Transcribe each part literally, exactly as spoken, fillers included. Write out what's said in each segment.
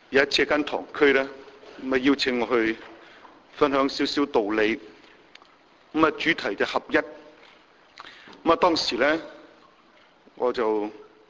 有一次間堂區咧，咁啊邀請我去分享少少道理，咁啊主題就合一。咁啊當時咧，我就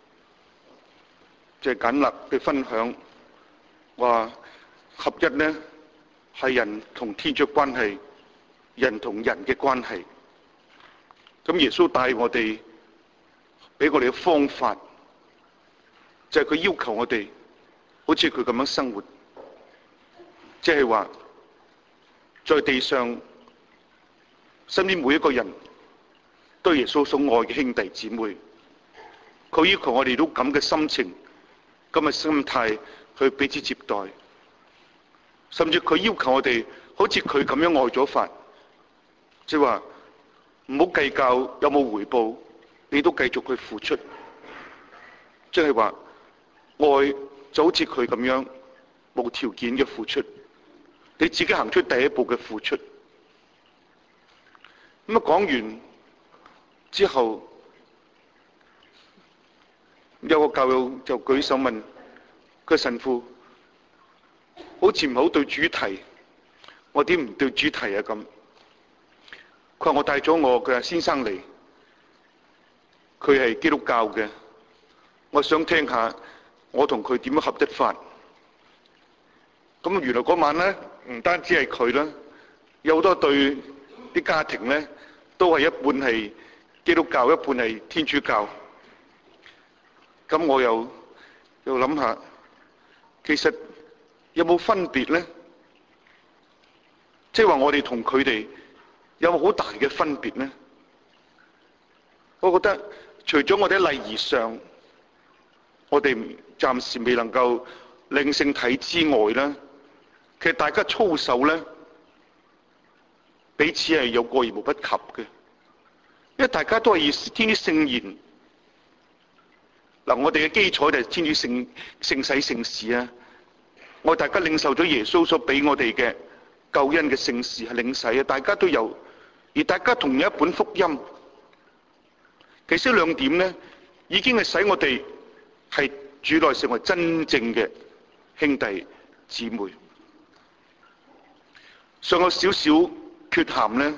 即係簡略嘅分享，話合一咧係人同天主關係，人同人嘅關係。咁耶穌帶我哋，俾我哋嘅方法，就係佢要求我哋好似佢咁樣生活，即係話在地上身邊每一個人都係耶穌所愛嘅兄弟姊妹。佢要求我哋都咁嘅心情、咁嘅心態去彼此接待，甚至佢要求我哋好似佢咁樣愛咗法，即係話唔好計較有冇回報，你都繼續去付出。即係話愛就好似佢咁樣無條件嘅付出，你自己行出第一步嘅付出。咁啊講完之後，有個教友就舉手問個神父，好似唔好對主題，我點唔對主題啊？咁佢話我帶咗我嘅先生嚟，佢係基督教嘅，我想聽下我同佢點樣合一法。咁原來嗰晚咧，唔單止係佢啦，有好多對啲家庭咧，都係一半係基督教，一半係天主教。咁我又又諗下，其實有冇分別咧？即係話我哋同佢哋有冇好大嘅分別咧？我覺得除咗我哋喺禮儀上，我哋暫時未能夠領聖體之外咧，其實大家操守咧，彼此係有過而無不及嘅，因為大家都係以天主聖言。嗱，我哋嘅基礎就係天主聖聖洗聖事啊！我大家領受咗耶穌所俾我哋嘅救恩嘅聖事係領洗啊！大家都有，而大家同樣一本福音。其實兩點咧，已經係使我哋係主內成為真正嘅兄弟姊妹。尚有少少缺陷咧，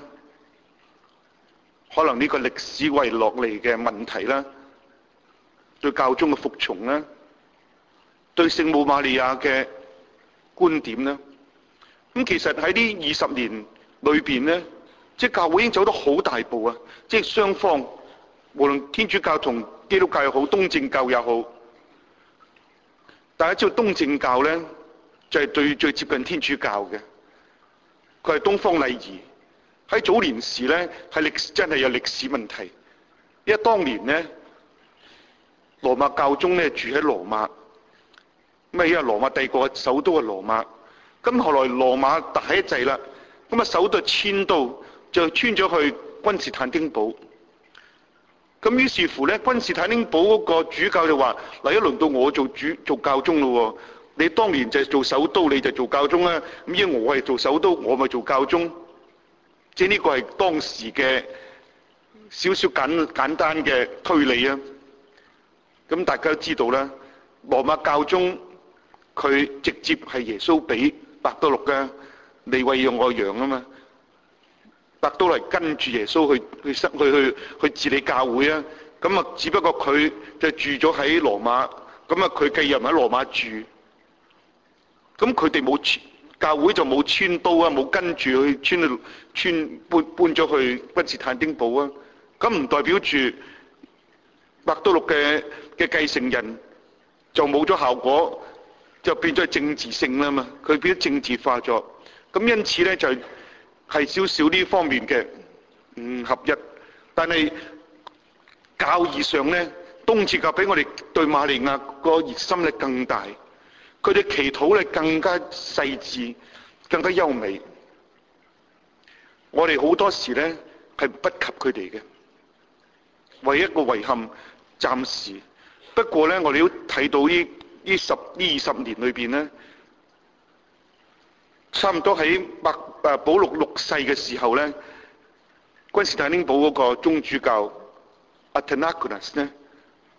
可能呢個歷史遺落嚟嘅問題啦。對教宗嘅服從啦，對聖母瑪利亞嘅觀點啦，咁其實喺呢二十年裏邊咧，即係教會已經走得好大步啊！即係雙方，無論天主教同基督教又好，東正教又好，大家知道東正教咧就係最最接近天主教嘅，佢係東方禮儀。喺早年時咧係歷真係有歷史問題，因為當年咧。羅馬教宗咧住喺羅馬，咁啊因為羅馬帝國嘅首都係羅馬，咁後來羅馬大一滯啦，咁啊首都遷到就遷咗去君士坦丁堡，咁於是乎咧君士坦丁堡嗰個主教就話：嗱，一輪到我做主做教宗咯，你當年就做首都你就做教宗啦，咁因為我係做首都，我咪做教宗，即係呢個係當時嘅少少簡簡單嘅推理啊。咁大家都知道啦，羅馬教宗佢直接係耶穌俾伯多祿嘅，你餵養我羊啊嘛。伯多祿跟住耶穌去去去去去治理教會啊。咁啊，只不過佢就住咗喺羅馬，咁啊佢繼任喺羅馬住。咁佢哋冇教會就冇遷都啊，冇跟住去遷去遷搬搬咗去君士坦丁堡啊。咁唔代表住伯多祿嘅嘅繼承人就冇咗效果，就變咗政治性啦嘛，佢變咗政治化咗。咁因此咧就係少少呢方面嘅唔合一。但係教義上咧，東正教比我哋對瑪利亞個熱心咧更大，佢哋祈禱咧更加細緻，更加優美。我哋好多時咧係不及佢哋嘅，唯一一個遺憾。暫時，不過咧，我哋都睇到呢呢十呢二十年裏邊咧，差唔多喺伯誒保祿六世嘅時候咧，君士坦丁堡嗰個宗主教 Athanasius 咧，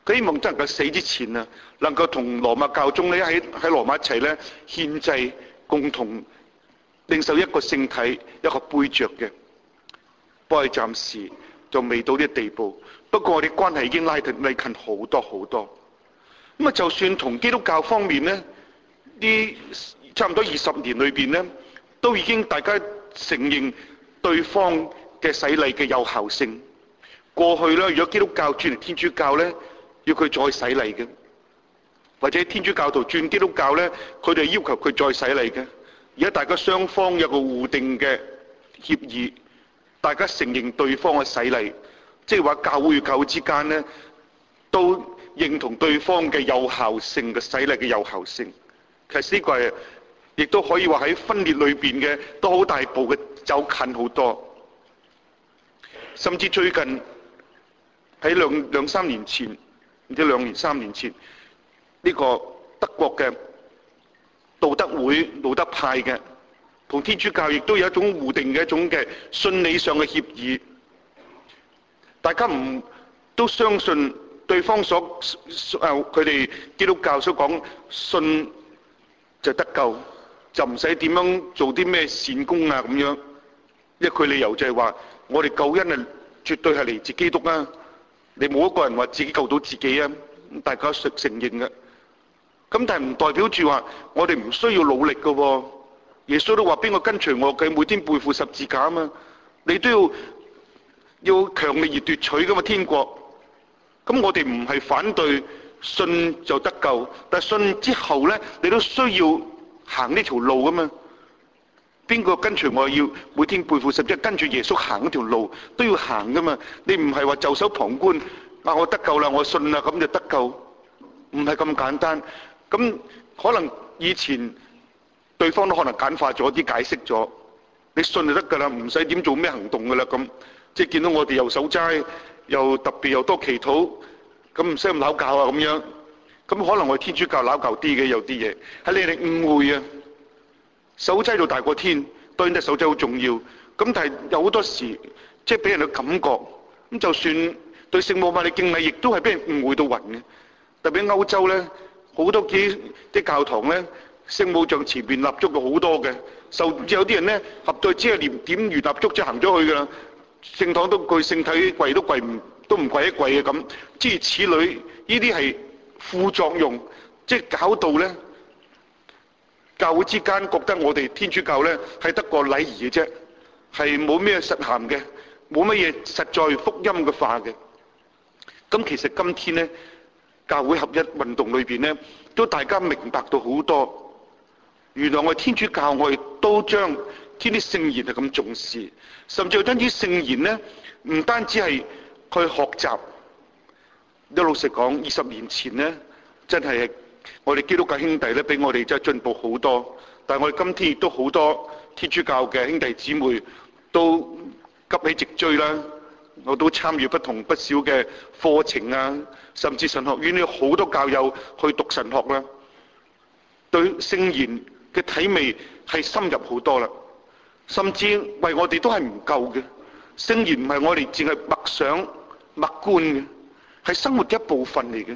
佢希望真能夠死之前啊，能夠同羅馬教宗咧喺喺羅馬一齊咧獻祭，共同領受一個聖體、一個杯爵嘅。不過暫時就未到呢個地步。不過我哋關係已經拉近拉近好多好多。咁啊，就算同基督教方面咧，呢差唔多二十年裏邊咧，都已經大家承認對方嘅洗禮嘅有效性。過去咧，如果基督教轉嚟天主教咧，要佢再洗禮嘅，或者天主教徒轉基督教咧，佢哋要求佢再洗禮嘅。而家大家雙方有個互定嘅協議，大家承認對方嘅洗禮，即係話教會與教會之間咧，都認同對方嘅有效性嘅洗禮嘅有效性。其實呢個係亦都可以話喺分裂裏邊嘅都好大步嘅走近好多。甚至最近喺兩兩三年前，唔知兩年三年前，呢個德國嘅道德會道德派嘅同天主教亦都有一種互定嘅一種嘅信理上嘅協議。大家唔都相信對方所誒佢哋基督教所講信就得救，就唔使點樣做啲咩善功啊咁樣。一句理由就係話我哋救恩係絕對係嚟自基督啊！你冇一個人話自己救到自己啊！大家承承認嘅。咁但係唔代表住話我哋唔需要努力嘅喎。耶穌都話邊個跟隨我嘅，每天背負十字架啊嘛。你都要要強力而奪取噶嘛天國。咁我哋唔係反對信就得救，但係信之後咧，你都需要行呢條路噶嘛。邊個跟隨我要每天背負十字架，跟住耶穌行嗰條路都要行噶嘛。你唔係話袖手旁觀，啊我得救啦，我信啦，咁就得救，唔係咁簡單。咁可能以前對方都可能簡化咗啲解釋咗，你信就得㗎啦，唔使點做咩行動㗎啦咁。即係見到我哋又守齋，又特別又多祈禱，咁唔使咁拗教啊咁樣。咁可能我哋天主教拗教啲嘅有啲嘢，係你哋誤會啊。守齋到大過天，當然都係守齋好重要。咁但係有好多時，即係俾人嘅感覺，咁就算對聖母瑪利敬禮，亦都係俾人誤會到暈嘅。特別喺歐洲咧，好多幾啲教堂咧，聖母像前邊蠟燭嘅好多嘅，甚至有啲人咧合到只係連點完蠟燭就行咗去㗎啦。聖堂都跪，聖體跪都跪唔都唔跪一跪嘅咁，諸如此類，呢啲係副作用，即係搞到咧。教會之間覺得我哋天主教咧係得個禮儀嘅啫，係冇咩實涵嘅，冇乜嘢實在福音嘅化嘅。咁其實今天咧，教會合一運動裏邊咧，都大家明白到好多。原來我哋天主教我哋都將天啲聖言係咁重視，甚至將啲聖言咧唔單止係去學習。都老實講，二十年前咧真係。我哋基督教兄弟咧，比我哋真係進步好多。但係我哋今天亦都好多天主教嘅兄弟姊妹都急起直追啦。我都參與不同不少嘅課程啊，甚至神學院有好多教友去讀神學啦。對聖言嘅體味係深入好多啦，甚至為我哋都係唔夠嘅。聖言唔係我哋淨係默想默觀嘅，係生活嘅一部分嚟嘅。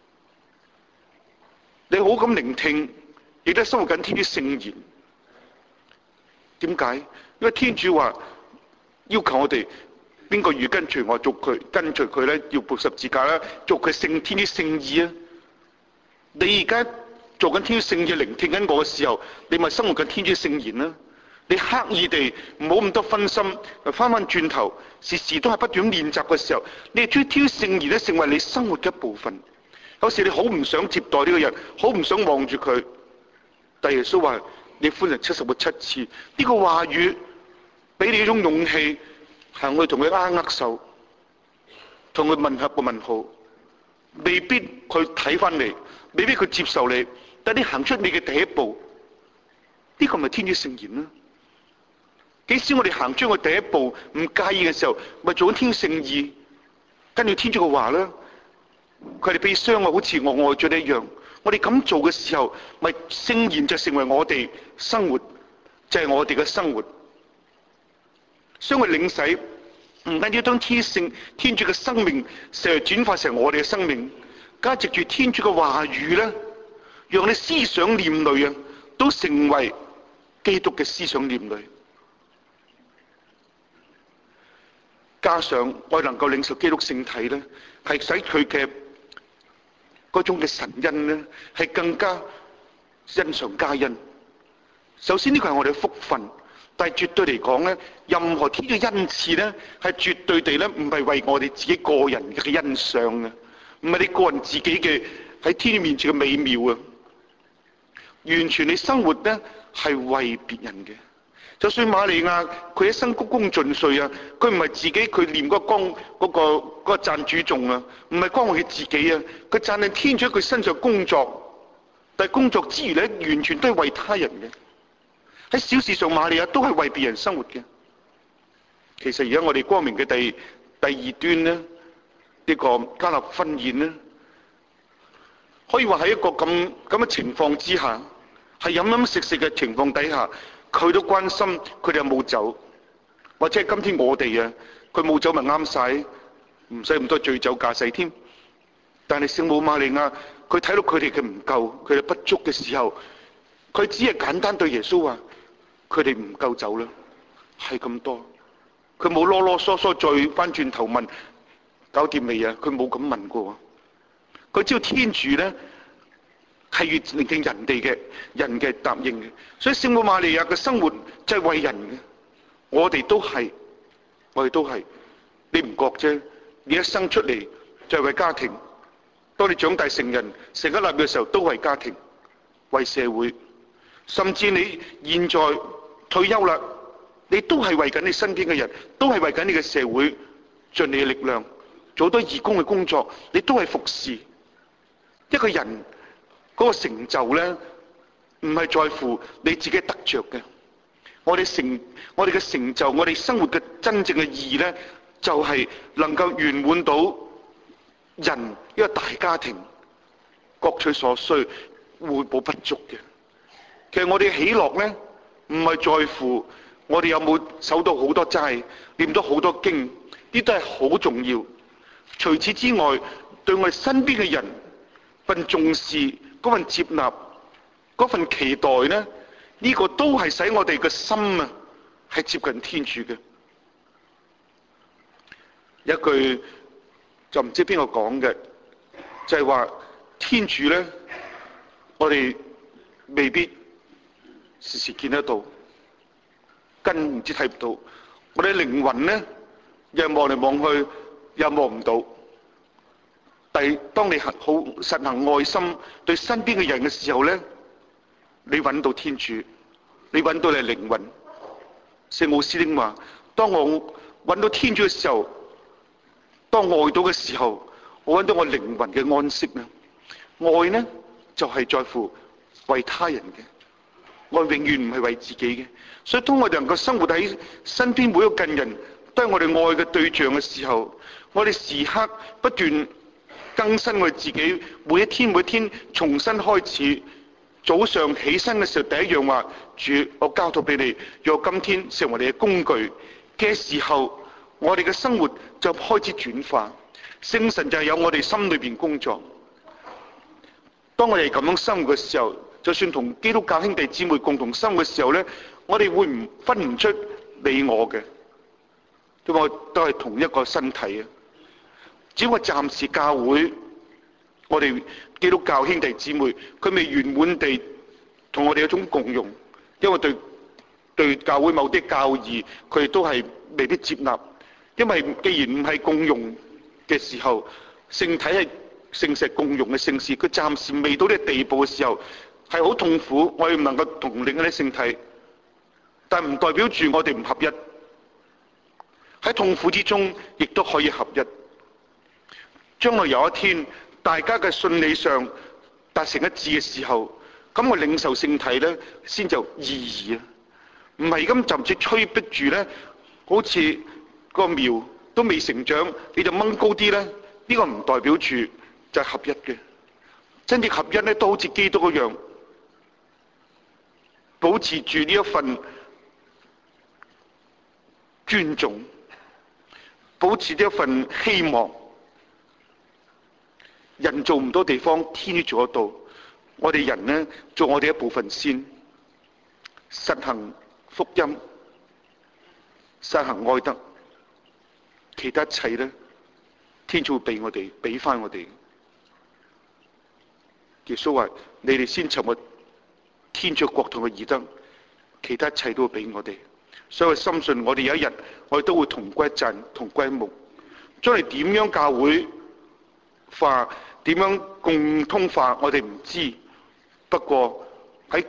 你好咁聆聽，亦都生活緊天主聖言。點解？因為天主話要求我哋邊個如跟隨我，做佢跟隨佢咧，要背十字架啦，做佢聖天主聖意啊！你而家做緊天主聖意，聆聽緊我嘅時候，你咪生活緊天主聖言啦。你刻意地唔好咁多分心，翻翻轉頭，時時都係不斷練習嘅時候，你將天主聖言咧成為你生活嘅一部分。有時你好唔想接待呢個人，好唔想望住佢，但耶穌話你歡迎七十個七次，呢、這個話語俾你一種勇氣，行去同佢握握手，同佢問下個問號，未必佢睇翻你，未必佢接受你，但你行出你嘅第一步，呢、這個咪天主聖言啦。幾時我哋行出我第一步唔介意嘅時候，咪做緊天主聖意，跟住天主嘅話啦。佢哋被傷啊，好似我愛咗你一樣。我哋咁做嘅時候，咪聖言就成為我哋生活，就係、是、我哋嘅生活。所以我領洗唔單止將天聖天主嘅生命成日轉化成我哋嘅生命， 加藉住天主嘅話語咧，讓你思想念慮啊，都成為基督嘅思想念慮。加上我能夠領受基督聖體咧，係使佢嘅嗰種嘅神恩咧，係更加恩上加恩。首先呢個係我哋嘅福分，但係絕對嚟講咧，任何天主嘅恩賜咧，係絕對地咧唔係為我哋自己個人嘅欣賞嘅，唔係你個人自己嘅喺天主面前嘅美妙啊！完全你生活咧係為別人嘅。就算瑪利亞佢一生鞠躬盡瘁啊，佢唔係自己佢念嗰個光嗰、嗰個嗰、嗰個讚主頌啊，唔係光為佢自己啊，佢讚係天主喺佢身上工作，但係工作之餘咧，完全都係為他人嘅。喺小事上，瑪利亞都係為別人生活嘅。其實而家我哋光明嘅第第二端咧，呢、呢個加納婚宴咧，可以話喺一個咁咁嘅情況之下，係飲飲食食嘅情況底下。佢都關心佢哋有冇酒，或者係今天我哋啊，佢冇酒咪啱晒，唔使咁多醉酒駕駛添。但係聖母瑪利亞，佢睇到佢哋嘅唔夠，佢哋不足嘅時候，佢只係簡單對耶穌話：佢哋唔夠酒啦，係咁多。佢冇囉囉嗦嗦再翻轉頭問搞掂未啊？佢冇咁問過。佢知道天主咧係越聆聽人哋嘅人嘅答應嘅，所以聖母瑪利亞嘅生活就係為人嘅。我哋都係，我哋都係。你唔覺啫？你一生出嚟就係為家庭。當你長大成人成家立業嘅時候，都為家庭、為社會。甚至你現在退休啦，你都係為緊你身邊嘅人，都係為緊你嘅社會，盡你嘅力量做好多義工嘅工作，你都係服侍一個人。嗰個成就咧，唔係在乎你自己得着嘅。我哋成我哋嘅成就，我哋生活嘅真正嘅意義咧，就係、是、能夠圓滿到人一個大家庭各取所需，互補不足嘅。其實我哋喜樂咧，唔係在乎我哋有冇守到好多齋，念到好多經，呢都係好重要。除此之外，對我哋身邊嘅人份重視。嗰份接納，嗰份期待咧，呢、呢個都係使我哋嘅心啊，係接近天主嘅。一句就唔知邊個講嘅，就係話天主咧，我哋未必時時見得到，根唔知睇唔到。我哋靈魂咧，又望嚟望去，又望唔到。但係當你好實行愛心對身邊嘅人嘅時候咧，你揾到天主，你揾到你靈魂。聖奧斯丁話：當我揾到天主嘅時候，當愛到嘅時候，我揾到我靈魂嘅安息啦。愛呢就係、是、在乎為他人嘅，愛永遠唔係為自己嘅。所以當我哋能夠生活喺身邊每一個近人都係我哋愛嘅對象嘅時候，我哋時刻不斷更新我哋自己，每一天每一天重新開始。早上起身嘅時候，第一樣話：主，我交託俾你，讓我今天成為你嘅工具嘅時候，我哋嘅生活就開始轉化。聖神就係有我哋心裏邊工作。當我哋咁樣生活嘅時候，就算同基督教兄弟姊妹共同生活嘅時候咧，我哋會唔分唔出你我嘅，因為都係同一個身體啊。只不過暫時教會，我哋基督教兄弟姊妹，佢未圓滿地同我哋有種共融，因為對對教會某啲教義，佢哋都係未必接納。因為既然唔係共融嘅時候，聖體係聖石共融嘅聖事，佢暫時未到呢個地步嘅時候，係好痛苦。我哋唔能夠同領嗰啲聖體，但唔代表住我哋唔合一。喺痛苦之中，亦都可以合一。將來有一天，大家嘅信理上達成一致嘅時候，咁我領受聖體咧，先就意義啊！唔係咁就唔似催逼住咧，好似個苗都未成長，你就掹高啲咧。呢、這個唔代表住就係合一嘅。真正合一咧，都好似基督一樣，保持住呢一份尊重，保持呢一份希望。 人做唔到地方，天主做得到。我哋人呢，做我哋一部分先，實行福音，實行愛德，其他一切呢，天主會俾我哋，俾翻我哋。耶穌話：你哋先尋求天主國同嘅義德，其他一切都會俾我哋。所以我深信我哋有一日，我哋都會同歸一陣，同歸一目。將來點樣教會化，點樣共通化，我哋唔知。不過喺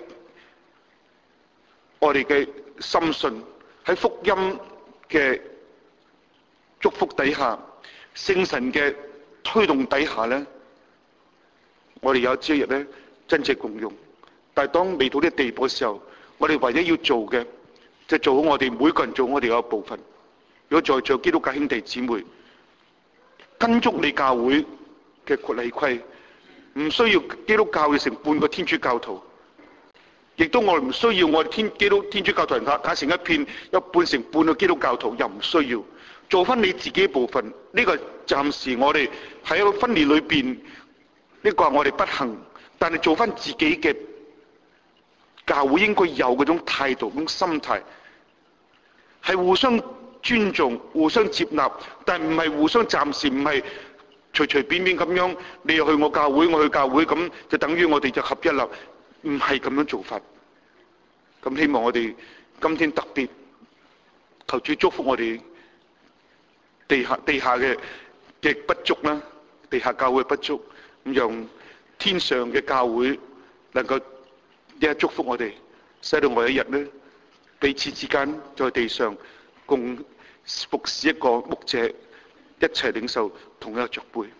我哋嘅深信，喺福音嘅祝福底下，聖神嘅推動底下呢，我哋有朝一日呢，真正共用。但係當未到呢個地步嘅時候，我哋唯一要做嘅就係做好我哋每個人做我哋嘅一部分。如果在座基督教兄弟姊妹跟足你教會嘅禮規，唔需要基督教嘅成半個天主教徒，亦都我哋唔需要我哋天基督天主教徒人打打成一片，有半成半個基督教徒，又唔需要做翻你自己嘅部分。呢、這個暫時我哋喺一個分裂裏邊，呢、這個係我哋不幸，但係做翻自己嘅教會應該有嗰種態度、嗰種心態，係互相尊重、互相接納，但唔係互相暫時唔係隨隨便便咁樣，你又去我教會，我去教會，咁就等於我哋就合一啦。唔係咁樣做法。咁希望我哋今天特別求主祝福我哋地下地下嘅嘅不足啦，地下教會嘅不足，咁讓天上嘅教會能夠一一祝福我哋，使到我一日呢，彼此之間在地上共服侍一個牧者，一齊領受同一個爵杯。